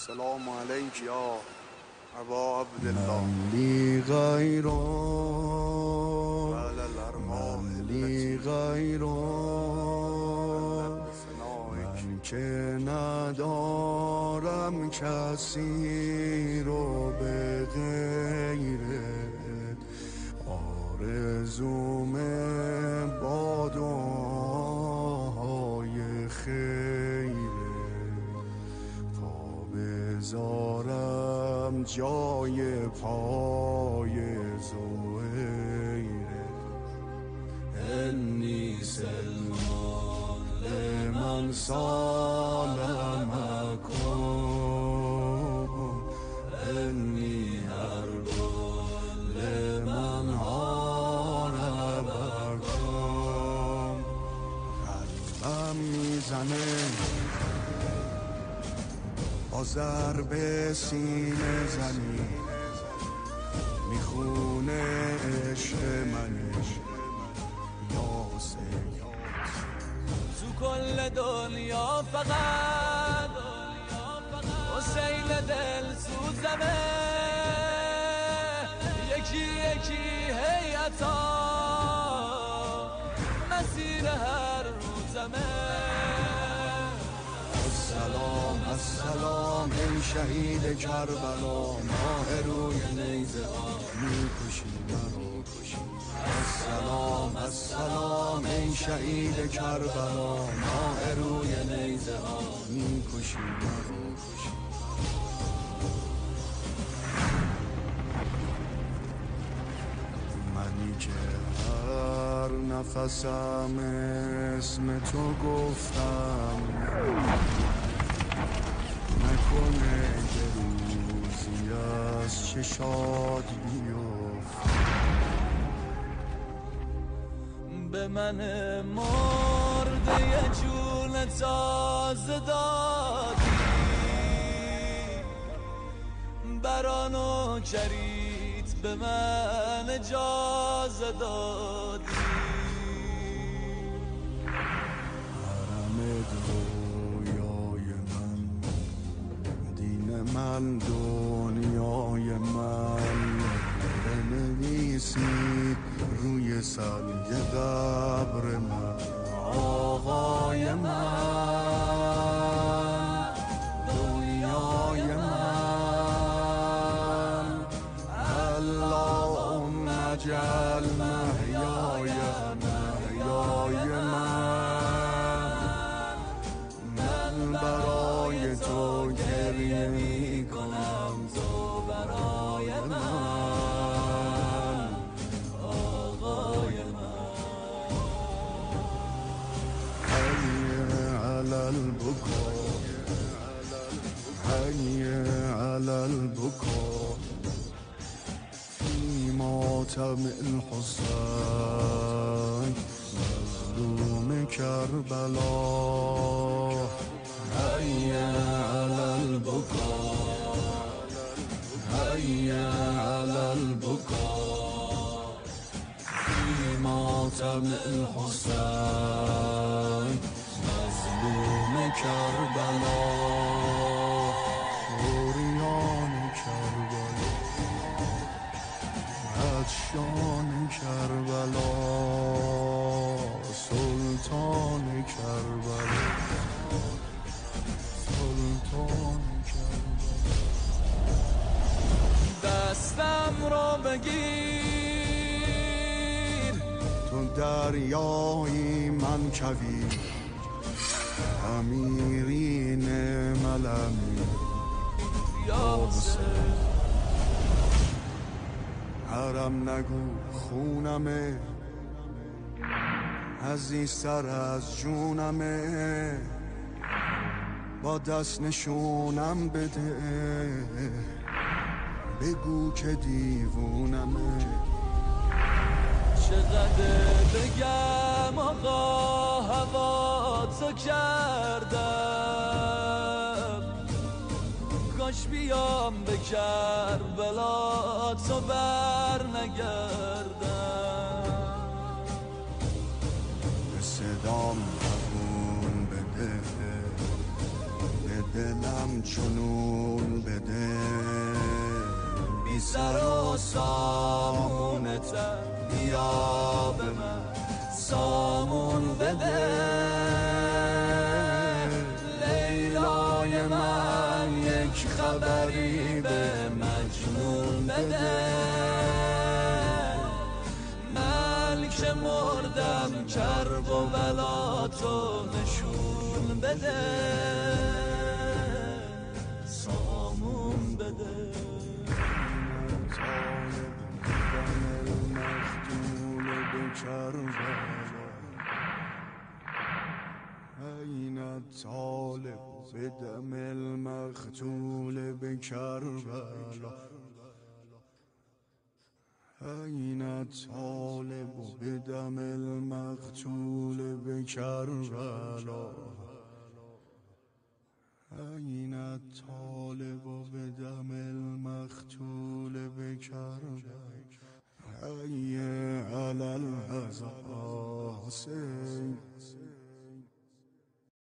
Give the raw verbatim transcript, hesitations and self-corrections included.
السلام علیک یا ابا عبدالله. من بی غیر من بی غیر من که ندارم کسی رو به غیرت، آرزوم با دعاهای خیرت، پا بذارم جای پای زهیرت. انی سلمان لمن سالمکم، انی حربان لمن حاربکم. قلبم میزنه با ضرب سینه زنی، میخونه عشق منش یاسه. تو کل دنیا فقط حسین دل سوزمه، یکی یکی هیئتا مسیر هر روزمه. السلام السلام ای شهید کربلا، ماه روی نیزه ها میکشی مرا. السلام السلام ای شهید کربلا، ماه روی نیزه ها میکشی مرا. منی که هر نفسم اسم تو گفتم، نکنه یه روزی از چشات بیفت. به من مرده یه جون تازه دادی، برانو کرید به من اجازه دادی. حرم رویای من، دین من دنیای من، بنویسید روی سنگ قبر من آقای من، دنیای من. اللهم اجعل محیای محیای من، من برای تو گریه می کنم، تو برای من آقای من. حی علی البکا، حی علی البکا، فی ماتم الحسین مظلوم کربلا. حی علی البکا، حی علی البکا، فی ماتم الحسین مظلوم کربلا. اوریان کربلا، عطشان کربلا، سلطان کربلا، سلطان کربلا. دستم رو بگیر، تو دریایی من کویر، امیرین ملمی یا حسین. حرم نگو خونمه، عزیزتر از جونمه، با دست نشونم بده، بگو که دیوونمه. چقدر بگم آقا هوا تو کردم، کاش بیام به کربلا تو بر نگردم. به صدام قبول بده، به دلم چنون بده بی سر و سامونتم بیا به من سامون بده لیلای من یک خبری به مجنون بده من که مردم کرب و بلا تو نشون بده سامون بده أين الطالب بدم المقتول بكربلا أين الطالب بدم المقتول بكربلا أين الطالب بدم